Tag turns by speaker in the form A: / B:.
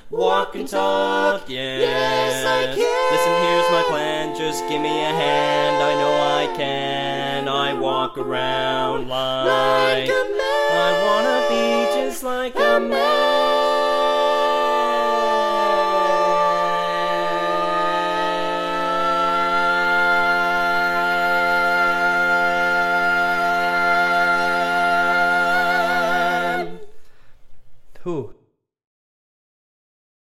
A: walk and talk, yes I can. Listen, here's my plan, just give me a hand, I know I can. I walk around like a man. I wanna be just like a man.